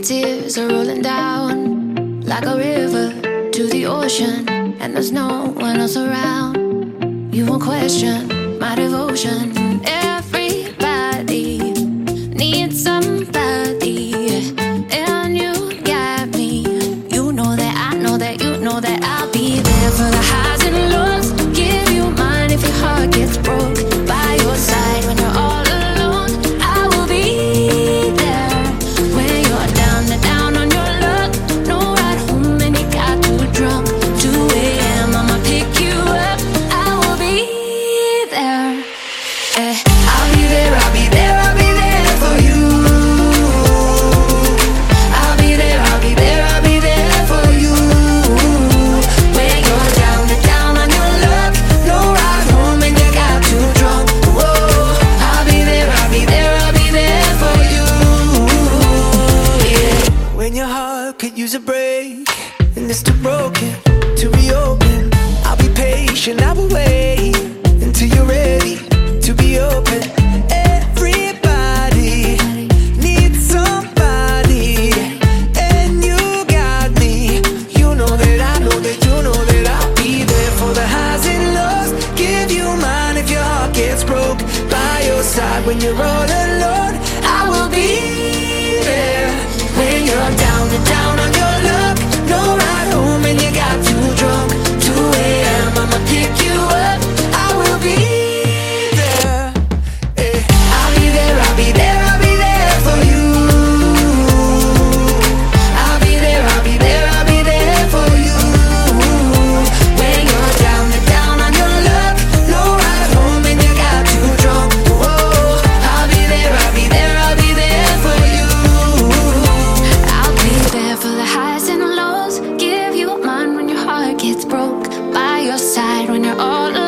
tears are rolling down like a river to the ocean, and there's no one else around. You won't question my devotion. Everybody needs somebody, and you got me. You know that I know that you know that I'll be there for the highs and lows. Give you mine if your heart gets broke. By your side when you're all alone, I will be there. When you're down and down on your luck, no ride home and you got too drunk. 2 a.m. I'ma pick you up. I will be there. I'll be there, I'll be there, I'll be there for you. I'll be there, I'll be there, I'll be there for you. When you're down and down on your luck, no ride home and you got too drunk. Whoa, I'll be there, I'll be there, I'll be there for you. Yeah. When your heart could use a break and it's too broken to reopen, I'll be patient, I will wait until you're ready to be open. Everybody needs somebody, and you got me. You know that I know that you know that I'll be there for the highs and lows. Give you mine if your heart gets broke. By your side when you're all alone, I will be there. When you're down and down on your luck, no ride home and you got too drunk. 2 a.m. I'ma pick you up. I will be there. I'll be there, I'll be there, I'll be there for you. I'll be there, I'll be there, I'll be there for you. When you're down and down on your luck, no ride home and you got too drunk. Whoa, I'll be there, I'll be there, I'll be there for you. I'll be there for the highs and lows. Give you mine when your heart gets broke. By your side when you're all alone.